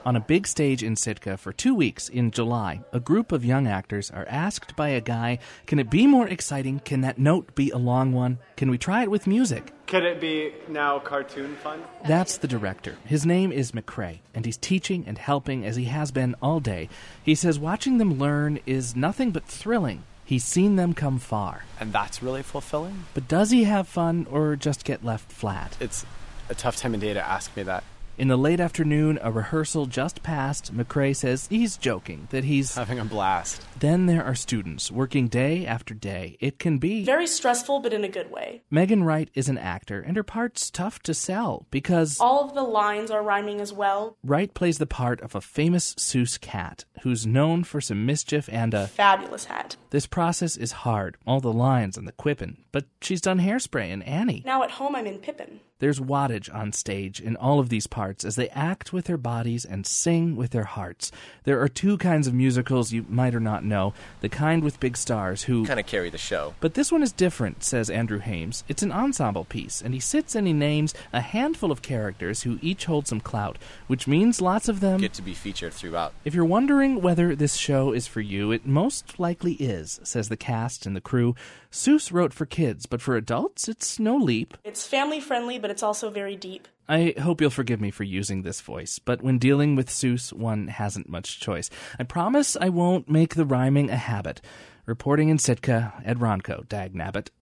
On a big stage in Sitka for 2 weeks in July, a group of young actors are asked by a guy, can it be more exciting? Can that note be a long one? Can we try it with music? Could it be now cartoon fun? That's the director. His name is McCrae, and he's teaching and helping as he has been all day. He says watching them learn is nothing but thrilling. He's seen them come far. And that's really fulfilling? But does he have fun or just get left flat? It's a tough time of day to ask me that. In the late afternoon, a rehearsal just passed. McCrae says he's joking, that he's having a blast. Then there are students working day after day. It can be very stressful, but in a good way. Megan Wright is an actor, and her part's tough to sell because all of the lines are rhyming as well. Wright plays the part of a famous Seuss cat who's known for some mischief and a fabulous hat. This process is hard, all the lines and the quipping, but she's done Hairspray and Annie. Now at home I'm in Pippin. There's wattage on stage in all of these parts as they act with their bodies and sing with their hearts. There are two kinds of musicals you might or not know, the kind with big stars who kind of carry the show. But this one is different, says Andrew Hames. It's an ensemble piece, and he sits and he names a handful of characters who each hold some clout, which means lots of them get to be featured throughout. If you're wondering whether this show is for you, it most likely is, says the cast and the crew. Seuss wrote for kids, but for adults, it's no leap. It's family-friendly, but it's also very deep. I hope you'll forgive me for using this voice, but when dealing with Seuss, one hasn't much choice. I promise I won't make the rhyming a habit. Reporting in Sitka, Ed Ronco, Dag Nabbit.